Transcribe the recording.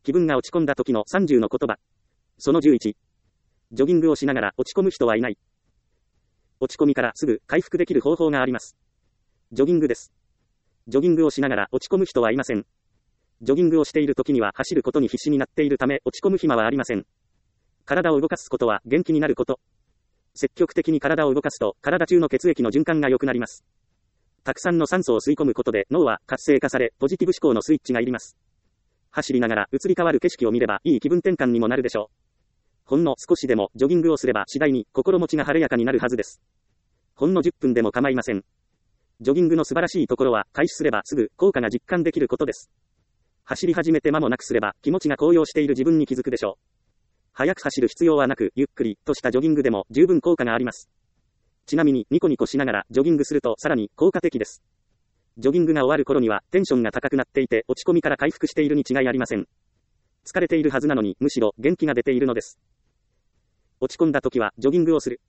気分が落ち込んだ時の30の言葉。その11。ジョギングをしながら落ち込む人はいない。落ち込みからすぐ回復できる方法があります。ジョギングです。ジョギングをしながら落ち込む人はいません。ジョギングをしている時には走ることに必死になっているため落ち込む暇はありません。体を動かすことは元気になること。積極的に体を動かすと体中の血液の循環が良くなります。たくさんの酸素を吸い込むことで脳は活性化されポジティブ思考のスイッチが入ります。走りながら移り変わる景色を見ればいい気分転換にもなるでしょう。ほんの少しでもジョギングをすれば次第に心持ちが晴れやかになるはずです。ほんの10分でも構いません。ジョギングの素晴らしいところは開始すればすぐ効果が実感できることです。走り始めて間もなくすれば気持ちが高揚している自分に気づくでしょう。速く走る必要はなくゆっくりとしたジョギングでも十分効果があります。ちなみにニコニコしながらジョギングするとさらに効果的です。ジョギングが終わる頃にはテンションが高くなっていて落ち込みから回復しているに違いありません。疲れているはずなのにむしろ元気が出ているのです。落ち込んだ時はジョギングをする。